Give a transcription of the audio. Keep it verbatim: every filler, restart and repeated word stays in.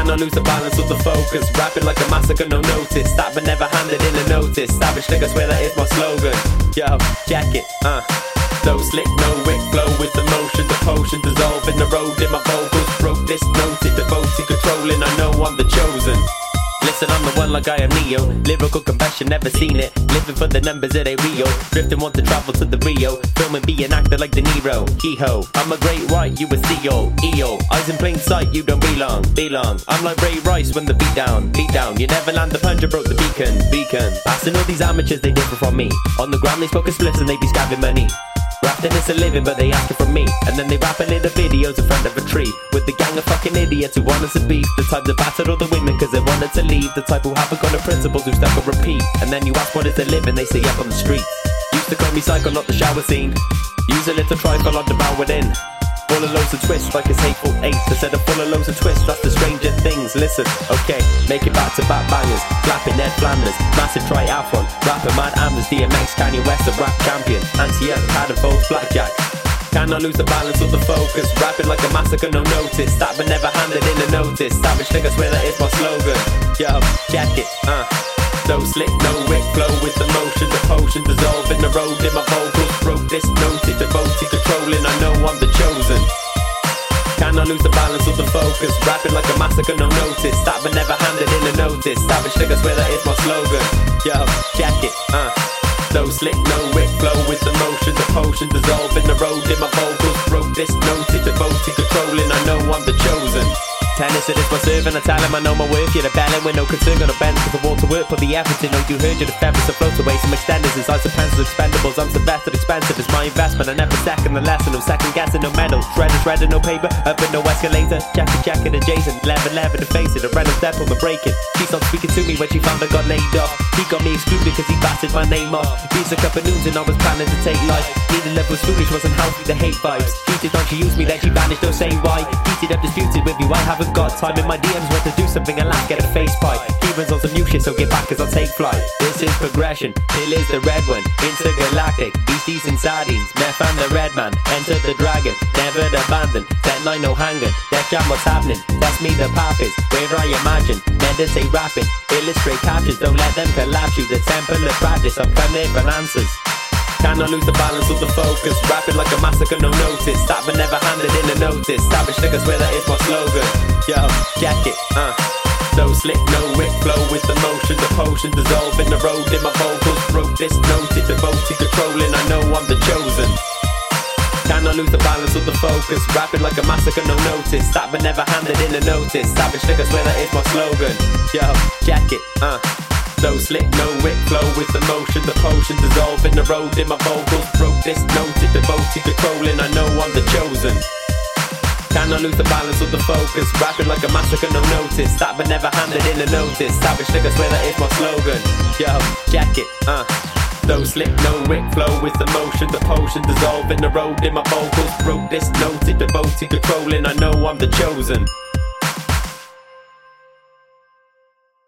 Cannot lose the balance of the focus. Rapping like a massacre, no notice. That but never handed in a notice. Savage nigga, swear that is my slogan. Yo, check it, uh Flow slick, no wick, flow with the motion. The potion dissolving the road in my vocals. Broke this noted, devoted, controlling. I know I'm the chosen. Listen, I'm the one like I am Neo. Lyrical confession, never seen it. Living for the numbers of a Rio. Drifting, want to travel to the Rio. Filming, be an actor like De Niro. Kehoe, I'm a great white, you a Theo. E O, eyes in plain sight, you don't belong. Belong, I'm like Ray Rice when the beat down. Beat down, you never land the punch, I broke the beacon. Beacon, passing all these amateurs, they differ from me. On the ground they smoke a spliffs and they be scabbing money. Rapping is a living, but they ask it from me. And then they rapping in the videos in front of a tree with the gang of fucking idiots who want us to beef. The type that battered all the women cause they wanted to leave. The type who haven't got no principles, who stuck on repeat. And then you ask what is a living, they say up on the street. Used to call me psycho, not the shower scene. Use a little trifle on the bow within. Full of loads of twists like it's hateful eight. Instead of full of loads of twists, that's the stranger things. Listen, okay, make it back to back bangers. Flapping Ned Flanders, massive triathlon. Rapper Mad Ambers, D M X, Kanye West, a rap champion. Anti-up, had a both blackjack. Cannot lose the balance of the focus. Rapping like a massacre, no notice. That but never handed in a notice. Savage nigga, swear that is my slogan. Yo, check it, uh Flow slick, no wick, flow with the motion. The potion dissolving the road in my vocals. Broke this noted, devoted, controlling. I know I'm the chosen. Cannot lose the balance of the focus. Rapping like a massacre, no notice. That but never handed in a notice. Savage nigga, swear that is my slogan. Yo, check it, uh Flow slick, no wick, flow with the motion. The potion dissolving the road in my vocals. Broke this noted, devoted, controlling. I know I'm the chosen. Tennis, it is my serve and I tell him I know my worth. You're rebelling with no concern, gonna bend cause I want to work. Put the effort in, oh you heard you're the feathers to float away. Some extenders inside some pencils, expendables. I'm Sylvester, expensive, it's my investment. I never second the lesson, no second guessing, no medals. Shredded, shredded, no paper, up and no escalator. Jacket, jacket adjacent, eleven, eleven to face it. A random step on the breaking. She stopped speaking to me when she found I got laid off. He got me excluded cause he battered my name off. These a couple noons and I was planning to take life. Needed love was foolish, wasn't healthy, the hate vibes. Cheated on, she used me, then she vanished, don't say why. Heated up, disputed with you, I haven't got time in my D Ms, want to do something and laugh, get a face pipe. Keevan's on some new shit, so get back as I take flight. This is progression, Hill is the red one. Intergalactic, beasties and sardines. Meth and the red man, enter the dragon. Never abandoned, set nine no hanging. Death jam, what's happening? That's me, the path is where I imagine. Meditate rapping, illustrate captures. Don't let them collapse you, the temple of practice. I'm coming for answers. Cannot lose the balance of the focus. Rapping like a massacre, no notice. That but never handed in a notice. Savage nigga, swear that is my slogan. Yo, check it, uh Flow slick, no wick, flow with the motion. The potion dissolving the road in my vocals. Broke this noted, devoted, controlling. I know I'm the chosen. Cannot lose the balance of the focus. Rapping like a massacre, no notice. That but never handed in a notice. Savage nigga, swear that is my slogan. Yo, check it, uh Flow slick, no wick, flow with the motion. The potion dissolving the road in my vocals. Broke this noted, devoted, controlling. I know I'm the chosen. Cannot lose the balance of the focus. Rapping like a massacre, no notice. That but never handed in a notice. Savage nigga, swear that is my slogan. Yo, check it, uh Flow slick, no wick, flow with the motion. The potion dissolving the road in my vocals. Broke this noted, devoted, controlling. I know I'm the chosen.